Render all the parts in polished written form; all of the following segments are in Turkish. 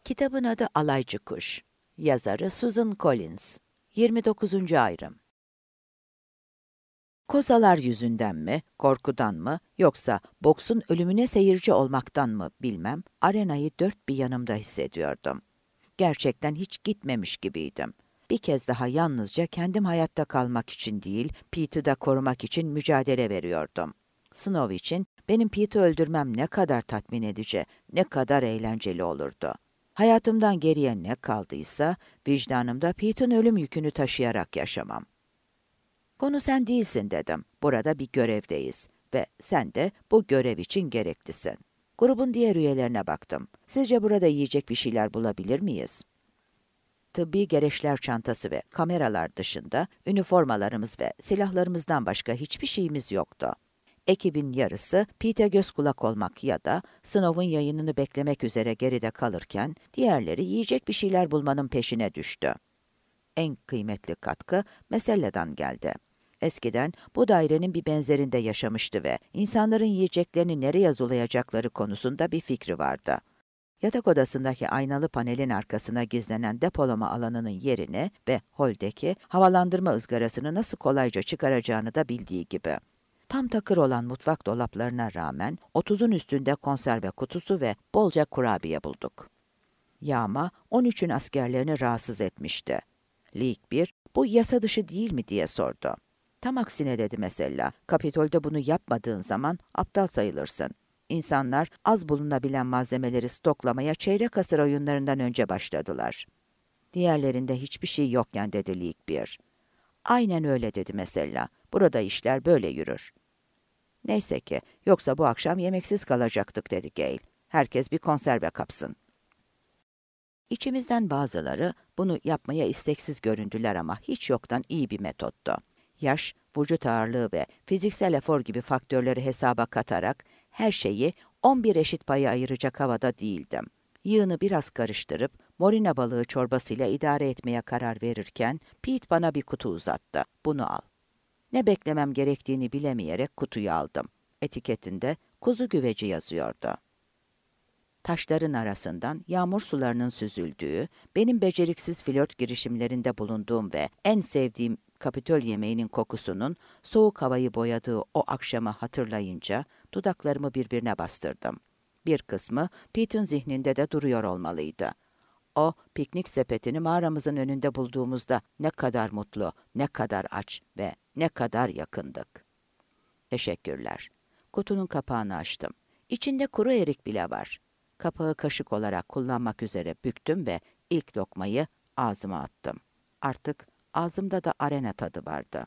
Kitabın adı Alaycı Kuş. Yazarı Susan Collins. 29. ayrım. Kozalar yüzünden mi, korkudan mı, yoksa boksun ölümüne seyirci olmaktan mı bilmem, arenayı dört bir yanımda hissediyordum. Gerçekten hiç gitmemiş gibiydim. Bir kez daha yalnızca kendim hayatta kalmak için değil, Pete'i de korumak için mücadele veriyordum. Snow için benim Pete'i öldürmem ne kadar tatmin edici, ne kadar eğlenceli olurdu. Hayatımdan geriye ne kaldıysa, vicdanımda Pete'in ölüm yükünü taşıyarak yaşamam. Konu sen değilsin dedim. Burada bir görevdeyiz ve sen de bu görev için gereklisin. Grubun diğer üyelerine baktım. Sizce burada yiyecek bir şeyler bulabilir miyiz? Tıbbi gereçler çantası ve kameralar dışında üniformalarımız ve silahlarımızdan başka hiçbir şeyimiz yoktu. Ekibin yarısı Pete'e göz kulak olmak ya da Snow'un yayınını beklemek üzere geride kalırken diğerleri yiyecek bir şeyler bulmanın peşine düştü. En kıymetli katkı Meselle'den geldi. Eskiden bu dairenin bir benzerinde yaşamıştı ve insanların yiyeceklerini nereye zulayacakları konusunda bir fikri vardı. Yatak odasındaki aynalı panelin arkasına gizlenen depolama alanının yerini ve holdeki havalandırma ızgarasını nasıl kolayca çıkaracağını da bildiği gibi. Tam takır olan mutfak dolaplarına rağmen 30'un üstünde konserve kutusu ve bolca kurabiye bulduk. Yağma 13'ün askerlerini rahatsız etmişti. League 1, bu yasa dışı değil mi diye sordu. Tam aksine dedi mesela, Kapitol'de bunu yapmadığın zaman aptal sayılırsın. İnsanlar az bulunabilen malzemeleri stoklamaya çeyrek asır oyunlarından önce başladılar. Diğerlerinde hiçbir şey yokken dedi League 1. Aynen öyle dedi mesela, burada işler böyle yürür. Neyse ki, yoksa bu akşam yemeksiz kalacaktık dedi Gale. Herkes bir konserve kapsın. İçimizden bazıları bunu yapmaya isteksiz göründüler ama hiç yoktan iyi bir metottu. Yaş, vücut ağırlığı ve fiziksel efor gibi faktörleri hesaba katarak her şeyi 11 eşit paya ayıracak havada değildim. Yığını biraz karıştırıp morina balığı çorbasıyla idare etmeye karar verirken Pete bana bir kutu uzattı. Bunu al. Ne beklemem gerektiğini bilemeyerek kutuyu aldım. Etiketinde kuzu güveci yazıyordu. Taşların arasından yağmur sularının süzüldüğü, benim beceriksiz flört girişimlerinde bulunduğum ve en sevdiğim Kapitol yemeğinin kokusunun soğuk havayı boyadığı o akşamı hatırlayınca dudaklarımı birbirine bastırdım. Bir kısmı Pete'in zihninde de duruyor olmalıydı. O piknik sepetini mağaramızın önünde bulduğumuzda ne kadar mutlu, ne kadar aç ve ne kadar yakındık. Teşekkürler. Kutunun kapağını açtım. İçinde kuru erik bile var. Kapağı kaşık olarak kullanmak üzere büktüm ve ilk lokmayı ağzıma attım. Artık ağzımda da arena tadı vardı.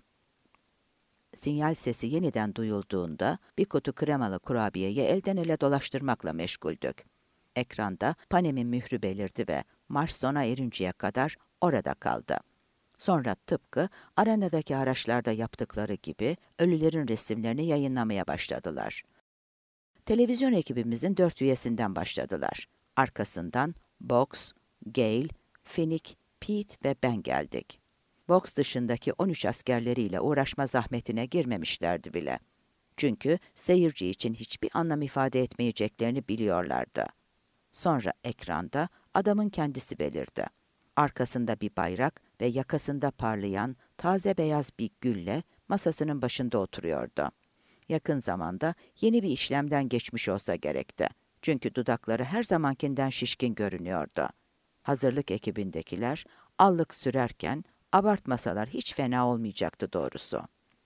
Sinyal sesi yeniden duyulduğunda bir kutu kremalı kurabiyeyi elden ele dolaştırmakla meşguldük. Ekranda Panem'in mührü belirdi ve marş sona erinceye kadar orada kaldı. Sonra tıpkı arenadaki araçlarda yaptıkları gibi ölülerin resimlerini yayınlamaya başladılar. Televizyon ekibimizin 4 üyesinden başladılar. Arkasından Box, Gale, Finnick, Pete ve ben geldik. Box dışındaki 13 askerleriyle uğraşma zahmetine girmemişlerdi bile. Çünkü seyirci için hiçbir anlam ifade etmeyeceklerini biliyorlardı. Sonra ekranda adamın kendisi belirdi. Arkasında bir bayrak ve yakasında parlayan taze beyaz bir gülle masasının başında oturuyordu. Yakın zamanda yeni bir işlemden geçmiş olsa gerekti. Çünkü dudakları her zamankinden şişkin görünüyordu. Hazırlık ekibindekiler allık sürerken abartmasalar hiç fena olmayacaktı doğrusu.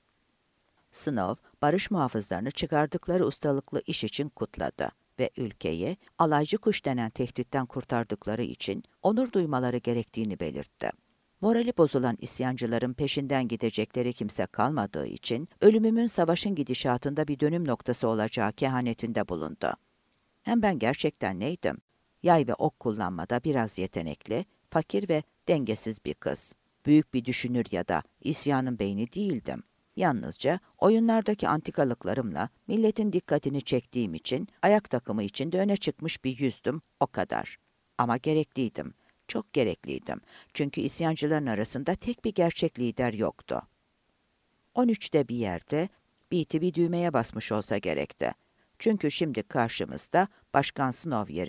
Snow, barış muhafızlarını çıkardıkları ustalıklı iş için kutladı ve ülkeyi alaycı kuş denen tehditten kurtardıkları için onur duymaları gerektiğini belirtti. Morali bozulan isyancıların peşinden gidecekleri kimse kalmadığı için ölümümün savaşın gidişatında bir dönüm noktası olacağı kehanetinde bulundu. Hem ben gerçekten neydim? Yay ve ok kullanmada biraz yetenekli, fakir ve dengesiz bir kız. Büyük bir düşünür ya da isyanın beyni değildim. Yalnızca oyunlardaki antikalıklarımla milletin dikkatini çektiğim için ayak takımı içinde öne çıkmış bir yüzdüm, o kadar. Ama gerekliydim. Çok gerekliydim. Çünkü isyancıların arasında tek bir gerçek lider yoktu. 13'te bir yerde Beatty bir düğmeye basmış olsa gerekti. Çünkü şimdi karşımızda Başkan Snow yerine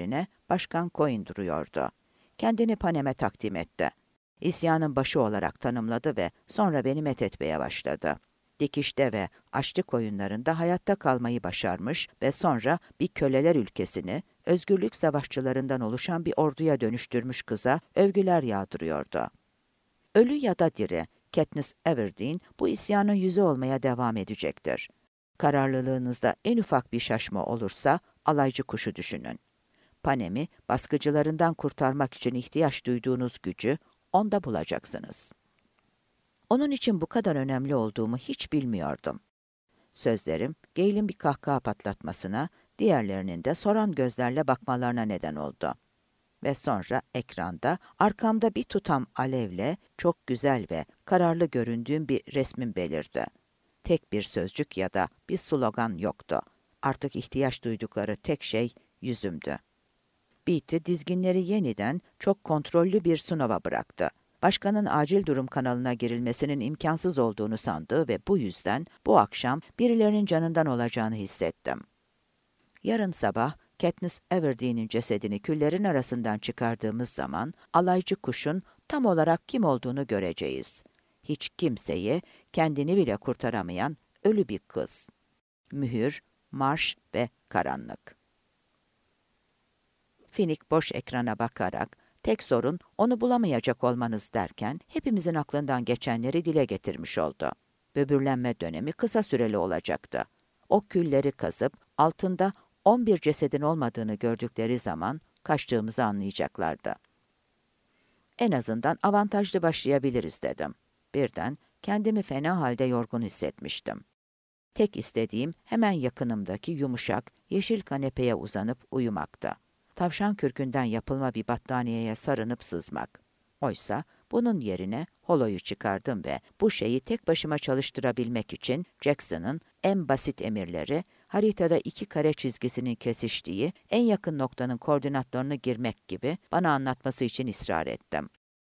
Başkan Coin duruyordu. Kendini Panem'e takdim etti. İsyanın başı olarak tanımladı ve sonra beni methetmeye başladı. Dikişte ve açlık oyunlarında hayatta kalmayı başarmış ve sonra bir köleler ülkesini özgürlük savaşçılarından oluşan bir orduya dönüştürmüş kıza övgüler yağdırıyordu. Ölü ya da diri, Katniss Everdeen bu isyanın yüzü olmaya devam edecektir. Kararlılığınızda en ufak bir şaşma olursa alaycı kuşu düşünün. Panem'i baskıcılarından kurtarmak için ihtiyaç duyduğunuz gücü onda bulacaksınız. Onun için bu kadar önemli olduğumu hiç bilmiyordum. Sözlerim, Gale'in bir kahkaha patlatmasına, diğerlerinin de soran gözlerle bakmalarına neden oldu. Ve sonra ekranda, arkamda bir tutam alevle çok güzel ve kararlı göründüğüm bir resmim belirdi. Tek bir sözcük ya da bir slogan yoktu. Artık ihtiyaç duydukları tek şey yüzümdü. Beatty dizginleri yeniden çok kontrollü bir sınava bıraktı. Başkanın acil durum kanalına girilmesinin imkansız olduğunu sandığı ve bu yüzden bu akşam birilerinin canından olacağını hissettim. Yarın sabah Katniss Everdeen'in cesedini küllerin arasından çıkardığımız zaman alaycı kuşun tam olarak kim olduğunu göreceğiz. Hiç kimseyi kendini bile kurtaramayan ölü bir kız. Mühür, marş ve karanlık. Finnick boş ekrana bakarak, tek sorun onu bulamayacak olmanız derken hepimizin aklından geçenleri dile getirmiş oldu. Böbürlenme dönemi kısa süreli olacaktı. O külleri kazıp altında 11 cesedin olmadığını gördükleri zaman kaçtığımızı anlayacaklardı. En azından avantajlı başlayabiliriz dedim. Birden kendimi fena halde yorgun hissetmiştim. Tek istediğim hemen yakınımdaki yumuşak, yeşil kanepeye uzanıp uyumaktı. Tavşan kürkünden yapılma bir battaniyeye sarınıp sızmak. Oysa bunun yerine holoyu çıkardım ve bu şeyi tek başıma çalıştırabilmek için Jackson'ın en basit emirleri, haritada 2 kare çizgisinin kesiştiği en yakın noktanın koordinatlarını girmek gibi bana anlatması için ısrar ettim.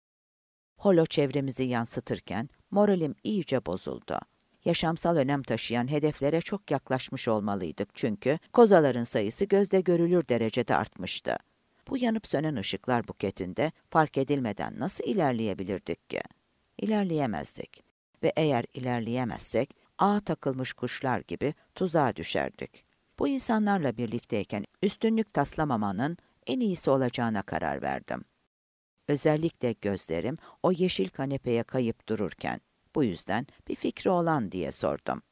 Holo çevremizi yansıtırken moralim iyice bozuldu. Yaşamsal önem taşıyan hedeflere çok yaklaşmış olmalıydık çünkü kozaların sayısı gözle görülür derecede artmıştı. Bu yanıp sönen ışıklar buketinde fark edilmeden nasıl ilerleyebilirdik ki? İlerleyemezdik ve eğer ilerleyemezsek ağa takılmış kuşlar gibi tuzağa düşerdik. Bu insanlarla birlikteyken üstünlük taslamamanın en iyisi olacağına karar verdim. Özellikle gözlerim o yeşil kanepeye kayıp dururken. Bu yüzden bir fikri olan diye sordum.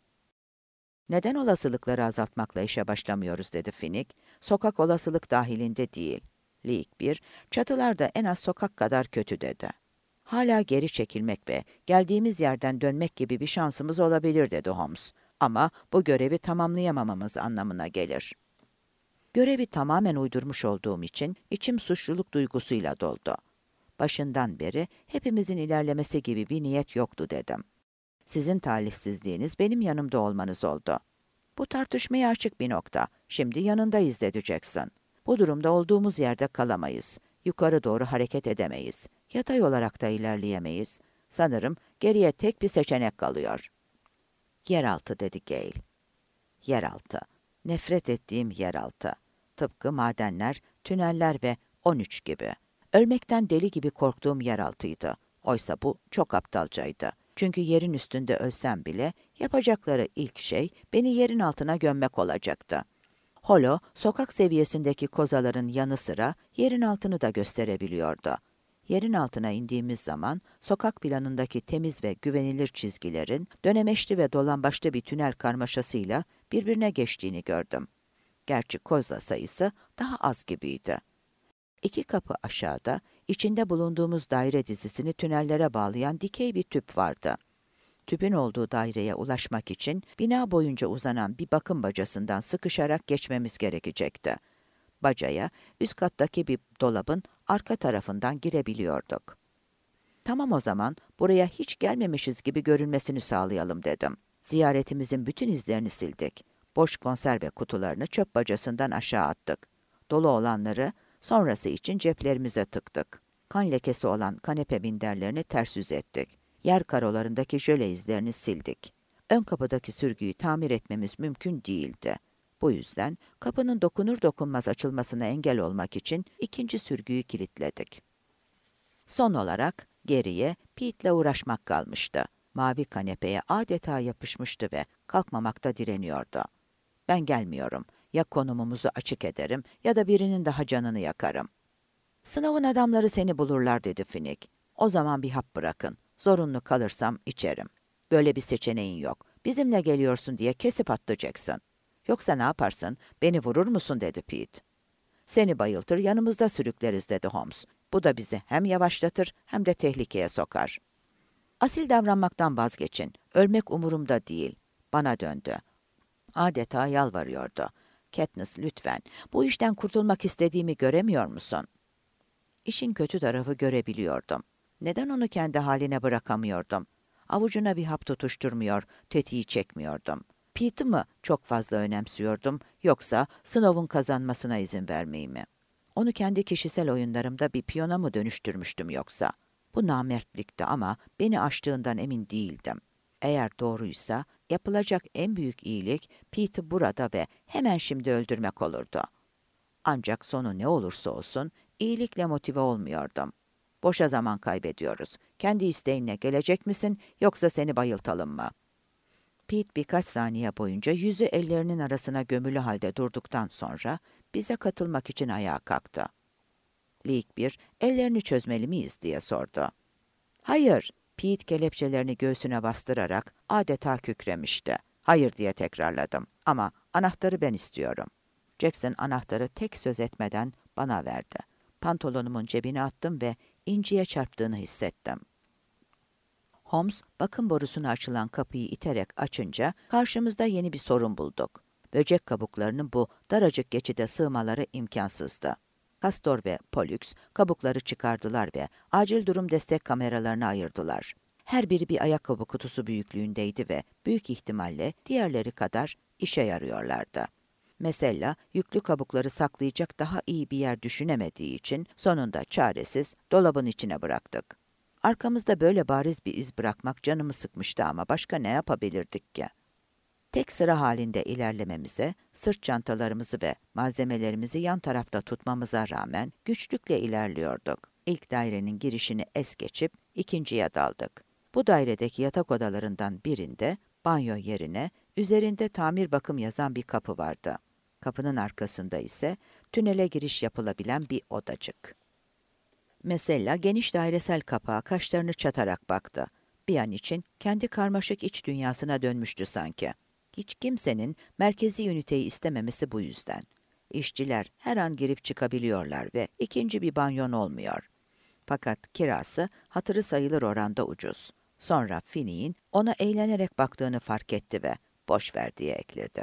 Neden olasılıkları azaltmakla işe başlamıyoruz dedi Finnick. Sokak olasılık dahilinde değil. League 1, çatılar da en az sokak kadar kötü dedi. Hala geri çekilmek ve geldiğimiz yerden dönmek gibi bir şansımız olabilir dedi Holmes. Ama bu görevi tamamlayamamamız anlamına gelir. Görevi tamamen uydurmuş olduğum için içim suçluluk duygusuyla doldu. Başından beri hepimizin ilerlemesi gibi bir niyet yoktu dedim. Sizin talihsizliğiniz benim yanımda olmanız oldu. Bu tartışmaya açık bir nokta. Şimdi yanındayız dedi Jackson. Bu durumda olduğumuz yerde kalamayız. Yukarı doğru hareket edemeyiz. Yatay olarak da ilerleyemeyiz. Sanırım geriye tek bir seçenek kalıyor. Yeraltı dedi Gale. Yeraltı. Nefret ettiğim yeraltı. Tıpkı madenler, tüneller ve 13 gibi. Ölmekten deli gibi korktuğum yeraltıydı. Oysa bu çok aptalcaydı. Çünkü yerin üstünde ölsem bile yapacakları ilk şey beni yerin altına gömmek olacaktı. Holo, sokak seviyesindeki kozaların yanı sıra yerin altını da gösterebiliyordu. Yerin altına indiğimiz zaman sokak planındaki temiz ve güvenilir çizgilerin dönemeçli ve dolambaçlı bir tünel karmaşasıyla birbirine geçtiğini gördüm. Gerçi koza sayısı daha az gibiydi. 2 kapı aşağıda, içinde bulunduğumuz daire dizisini tünellere bağlayan dikey bir tüp vardı. Tüpün olduğu daireye ulaşmak için bina boyunca uzanan bir bakım bacasından sıkışarak geçmemiz gerekecekti. Bacaya, üst kattaki bir dolabın arka tarafından girebiliyorduk. Tamam o zaman, buraya hiç gelmemişiz gibi görünmesini sağlayalım dedim. Ziyaretimizin bütün izlerini sildik. Boş konserve kutularını çöp bacasından aşağı attık. Dolu olanları sonrası için ceplerimize tıktık. Kan lekesi olan kanepe minderlerini ters yüz ettik. Yer karolarındaki jöle izlerini sildik. Ön kapıdaki sürgüyü tamir etmemiz mümkün değildi. Bu yüzden kapının dokunur dokunmaz açılmasına engel olmak için ikinci sürgüyü kilitledik. Son olarak geriye Pete'le uğraşmak kalmıştı. Mavi kanepeye adeta yapışmıştı ve kalkmamakta direniyordu. Ben gelmiyorum. Ya konumumuzu açık ederim ya da birinin daha canını yakarım. Snow'un adamları seni bulurlar dedi Finnick. O zaman bir hap bırakın. Zorunlu kalırsam içerim. Böyle bir seçeneğin yok. Bizimle geliyorsun diye kesip atacaksın. Yoksa ne yaparsın? Beni vurur musun dedi Pete. Seni bayıltır yanımızda sürükleriz dedi Holmes. Bu da bizi hem yavaşlatır hem de tehlikeye sokar. Asil davranmaktan vazgeçin. Ölmek umurumda değil. Bana döndü. Adeta yalvarıyordu. Katniss lütfen. Bu işten kurtulmak istediğimi göremiyor musun? İşin kötü tarafı görebiliyordum. Neden onu kendi haline bırakamıyordum? Avucuna bir hap tutuşturmuyor, tetiği çekmiyordum. Pete'i mi çok fazla önemsiyordum, yoksa Snow'un kazanmasına izin vermeyi mi? Onu kendi kişisel oyunlarımda bir piyona mı dönüştürmüştüm yoksa? Bu namertlikti ama beni aştığından emin değildim. Eğer doğruysa yapılacak en büyük iyilik Pete'i burada ve hemen şimdi öldürmek olurdu. Ancak sonu ne olursa olsun iyilikle motive olmuyordum. Boşa zaman kaybediyoruz. Kendi isteğinle gelecek misin yoksa seni bayıltalım mı? Pete birkaç saniye boyunca yüzü ellerinin arasına gömülü halde durduktan sonra bize katılmak için ayağa kalktı. Lig 1, ellerini çözmeli miyiz diye sordu. Hayır, Pete kelepçelerini göğsüne bastırarak adeta kükremişti. Hayır diye tekrarladım ama anahtarı ben istiyorum. Jackson anahtarı tek söz etmeden bana verdi. Pantolonumun cebine attım ve inciye çarptığını hissettim. Holmes, bakım borusuna açılan kapıyı iterek açınca karşımızda yeni bir sorun bulduk. Böcek kabuklarının bu daracık geçide sığmaları imkansızdı. Castor ve Pollux kabukları çıkardılar ve acil durum destek kameralarını ayırdılar. Her biri bir ayakkabı kutusu büyüklüğündeydi ve büyük ihtimalle diğerleri kadar işe yarıyorlardı. Mesela yüklü kabukları saklayacak daha iyi bir yer düşünemediği için sonunda çaresiz dolabın içine bıraktık. Arkamızda böyle bariz bir iz bırakmak canımı sıkmıştı ama başka ne yapabilirdik ki? Tek sıra halinde ilerlememize, sırt çantalarımızı ve malzemelerimizi yan tarafta tutmamıza rağmen güçlükle ilerliyorduk. İlk dairenin girişini es geçip ikinciye daldık. Bu dairedeki yatak odalarından birinde banyo yerine üzerinde tamir bakım yazan bir kapı vardı. Kapının arkasında ise tünele giriş yapılabilen bir odacık. Mesela geniş dairesel kapağa kaşlarını çatarak baktı. Bir an için kendi karmaşık iç dünyasına dönmüştü sanki. Hiç kimsenin merkezi üniteyi istememesi bu yüzden. İşçiler her an girip çıkabiliyorlar ve ikinci bir banyon olmuyor. Fakat kirası hatırı sayılır oranda ucuz. Sonra Finnick'in ona eğlenerek baktığını fark etti ve boş ver diye ekledi.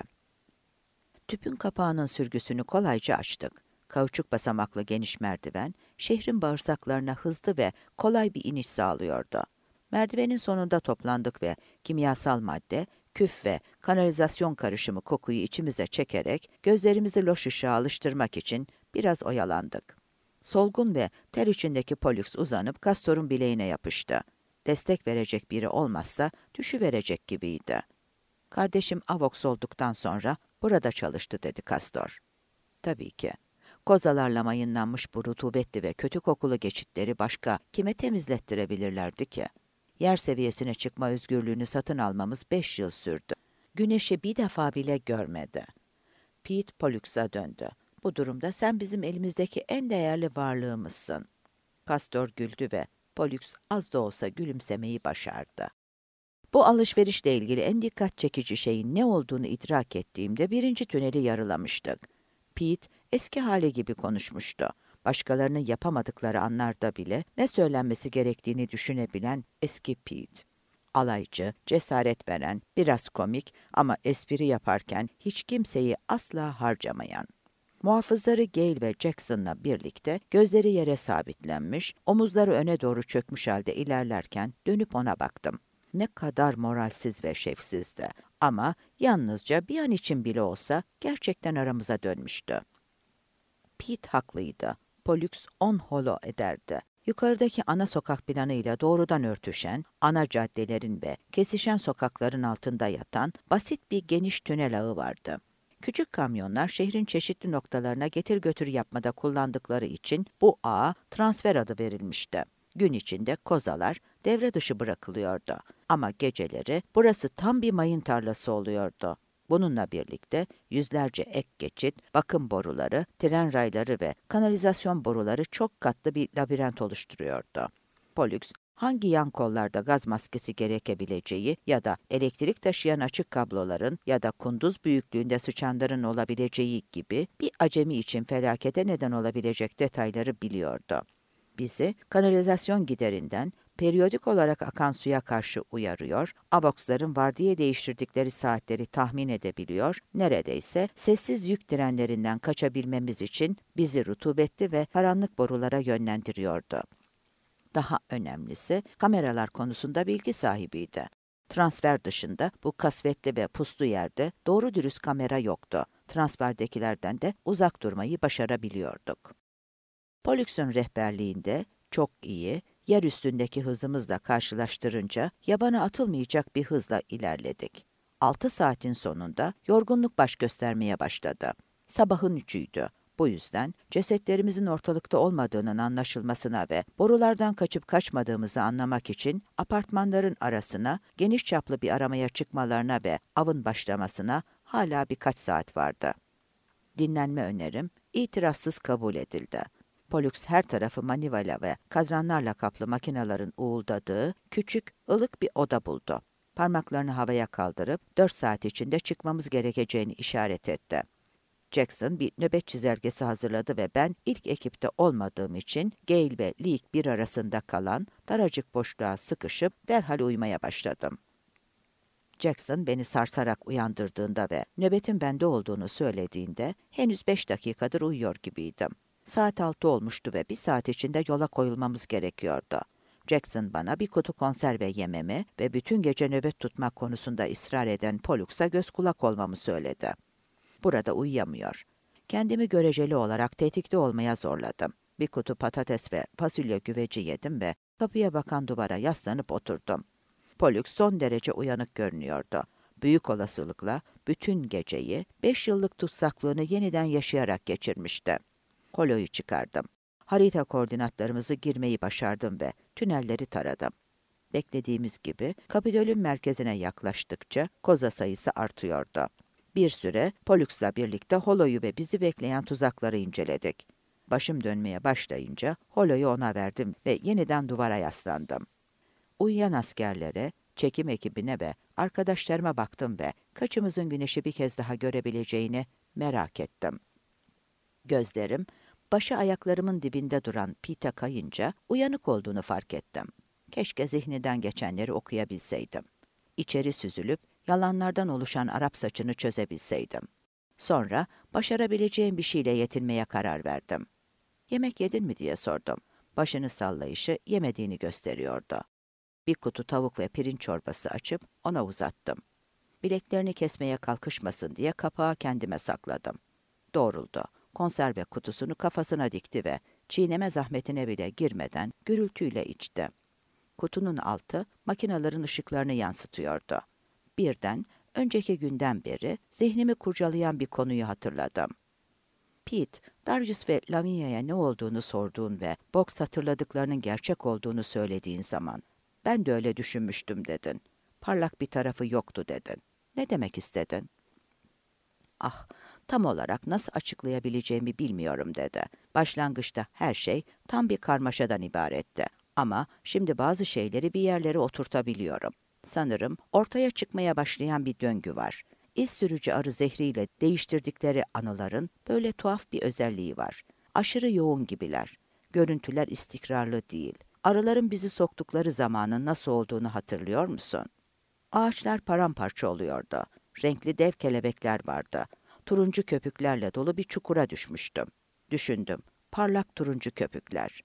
Tüpün kapağının sürgüsünü kolayca açtık. Kauçuk basamaklı geniş merdiven, şehrin bağırsaklarına hızlı ve kolay bir iniş sağlıyordu. Merdivenin sonunda toplandık ve kimyasal madde, küf ve kanalizasyon karışımı kokuyu içimize çekerek gözlerimizi loş ışığa alıştırmak için biraz oyalandık. Solgun ve ter içindeki Pollux uzanıp Castor'un bileğine yapıştı. Destek verecek biri olmazsa düşüverecek gibiydi. Kardeşim Avox olduktan sonra burada çalıştı dedi Castor. Tabii ki. Kozalarla mayınlanmış bu rutubetli ve kötü kokulu geçitleri başka kime temizlettirebilirlerdi ki? Yer seviyesine çıkma özgürlüğünü satın almamız 5 yıl sürdü. Güneşi bir defa bile görmedi. Pete Pollux'a döndü. Bu durumda sen bizim elimizdeki en değerli varlığımızsın. Castor güldü ve Pollux az da olsa gülümsemeyi başardı. Bu alışverişle ilgili en dikkat çekici şeyin ne olduğunu idrak ettiğimde birinci tüneli yarılamıştık. Pete eski hali gibi konuşmuştu. Başkalarının yapamadıkları anlarda bile ne söylenmesi gerektiğini düşünebilen eski Pete. Alaycı, cesaret veren, biraz komik ama espri yaparken hiç kimseyi asla harcamayan. Muhafızları Gale ve Jackson'la birlikte gözleri yere sabitlenmiş, omuzları öne doğru çökmüş halde ilerlerken dönüp ona baktım. Ne kadar moralsiz ve şefsizdi ama yalnızca bir an için bile olsa gerçekten aramıza dönmüştü. Pete haklıydı. Pollux on holo ederdi. Yukarıdaki ana sokak planıyla doğrudan örtüşen, ana caddelerin ve kesişen sokakların altında yatan basit bir geniş tünel ağı vardı. Küçük kamyonlar şehrin çeşitli noktalarına getir götür yapmada kullandıkları için bu ağa transfer adı verilmişti. Gün içinde kozalar devre dışı bırakılıyordu. Ama geceleri burası tam bir mayın tarlası oluyordu. Bununla birlikte yüzlerce ek geçit, bakım boruları, tren rayları ve kanalizasyon boruları çok katlı bir labirent oluşturuyordu. Pollux, hangi yan kollarda gaz maskesi gerekebileceği ya da elektrik taşıyan açık kabloların ya da kunduz büyüklüğünde sıçanların olabileceği gibi bir acemi için felakete neden olabilecek detayları biliyordu. Bizi kanalizasyon giderinden periyodik olarak akan suya karşı uyarıyor, AVOX'ların vardiya değiştirdikleri saatleri tahmin edebiliyor, neredeyse sessiz yük trenlerinden kaçabilmemiz için bizi rutubetli ve karanlık borulara yönlendiriyordu. Daha önemlisi, kameralar konusunda bilgi sahibiydi. Transfer dışında bu kasvetli ve puslu yerde doğru dürüst kamera yoktu. Transferdekilerden de uzak durmayı başarabiliyorduk. Pollux'un rehberliğinde çok iyi, yer üstündeki hızımızla karşılaştırınca yabana atılmayacak bir hızla ilerledik. 6 saatin sonunda yorgunluk baş göstermeye başladı. Sabahın 3'üydü. Bu yüzden cesetlerimizin ortalıkta olmadığının anlaşılmasına ve borulardan kaçıp kaçmadığımızı anlamak için apartmanların arasına geniş çaplı bir aramaya çıkmalarına ve avın başlamasına hala birkaç saat vardı. Dinlenme önerim itirazsız kabul edildi. Pollux her tarafı manivela ve kadranlarla kaplı makinelerin uğuldadığı küçük, ılık bir oda buldu. Parmaklarını havaya kaldırıp 4 saat içinde çıkmamız gerekeceğini işaret etti. Jackson bir nöbet çizelgesi hazırladı ve ben ilk ekipte olmadığım için Gale ve Leek bir arasında kalan daracık boşluğa sıkışıp derhal uyumaya başladım. Jackson beni sarsarak uyandırdığında ve nöbetin bende olduğunu söylediğinde henüz 5 dakikadır uyuyor gibiydim. Saat 6 olmuştu ve 1 saat içinde yola koyulmamız gerekiyordu. Jackson bana bir kutu konserve yememi ve bütün gece nöbet tutmak konusunda ısrar eden Pollux'a göz kulak olmamı söyledi. Burada uyuyamıyor. Kendimi göreceli olarak tetikte olmaya zorladım. Bir kutu patates ve fasulye güveci yedim ve kapıya bakan duvara yaslanıp oturdum. Pollux son derece uyanık görünüyordu. Büyük olasılıkla bütün geceyi 5 yıllık tutsaklığını yeniden yaşayarak geçirmişti. Holo'yu çıkardım. Harita koordinatlarımızı girmeyi başardım ve tünelleri taradım. Beklediğimiz gibi Kapitol'ün merkezine yaklaştıkça koza sayısı artıyordu. Bir süre Pollux'la birlikte Holo'yu ve bizi bekleyen tuzakları inceledik. Başım dönmeye başlayınca Holo'yu ona verdim ve yeniden duvara yaslandım. Uyuyan askerlere, çekim ekibine ve arkadaşlarıma baktım ve kaçımızın güneşi bir kez daha görebileceğini merak ettim. Gözlerim, başı ayaklarımın dibinde duran Pete'e kayınca uyanık olduğunu fark ettim. Keşke zihninden geçenleri okuyabilseydim. İçeri süzülüp yalanlardan oluşan Arap saçını çözebilseydim. Sonra başarabileceğim bir şeyle yetinmeye karar verdim. "Yemek yedin mi?" diye sordum. Başını sallayışı yemediğini gösteriyordu. Bir kutu tavuk ve pirinç çorbası açıp ona uzattım. Bileklerini kesmeye kalkışmasın diye kapağı kendime sakladım. Doğruldu. Konserve kutusunu kafasına dikti ve çiğneme zahmetine bile girmeden gürültüyle içti. Kutunun altı makinelerin ışıklarını yansıtıyordu. Birden önceki günden beri zihnimi kurcalayan bir konuyu hatırladım. Pete, Darius ve Lavinia'ya ne olduğunu sorduğun ve Box hatırladıklarının gerçek olduğunu söylediğin zaman, "Ben de öyle düşünmüştüm." dedin. "Parlak bir tarafı yoktu." dedin. Ne demek istedin? "Ah, tam olarak nasıl açıklayabileceğimi bilmiyorum." dedi. "Başlangıçta her şey tam bir karmaşadan ibaretti. Ama şimdi bazı şeyleri bir yerlere oturtabiliyorum. Sanırım ortaya çıkmaya başlayan bir döngü var. İz sürücü arı zehriyle değiştirdikleri anıların böyle tuhaf bir özelliği var. Aşırı yoğun gibiler. Görüntüler istikrarlı değil. Arıların bizi soktukları zamanın nasıl olduğunu hatırlıyor musun? Ağaçlar paramparça oluyordu. Renkli dev kelebekler vardı. Turuncu köpüklerle dolu bir çukura düşmüştüm. Düşündüm. Parlak turuncu köpükler.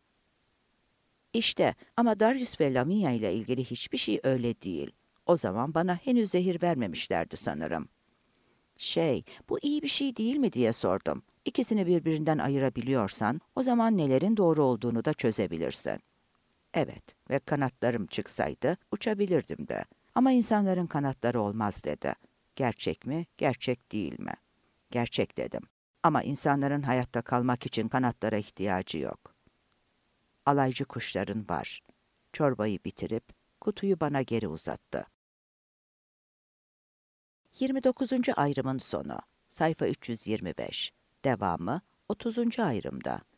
İşte ama Darius ve Lamia ile ilgili hiçbir şey öyle değil. O zaman bana henüz zehir vermemişlerdi sanırım." Bu iyi bir şey değil mi?" diye sordum. "İkisini birbirinden ayırabiliyorsan, o zaman nelerin doğru olduğunu da çözebilirsin." "Evet ve kanatlarım çıksaydı uçabilirdim de. Ama insanların kanatları olmaz." dedi. "Gerçek mi, gerçek değil mi?" Gerçek dedim. Ama insanların hayatta kalmak için kanatlara ihtiyacı yok. Alaycı kuşların var. Çorbayı bitirip kutuyu bana geri uzattı. 29. ayrımın sonu. Sayfa 325. Devamı 30. ayrımda.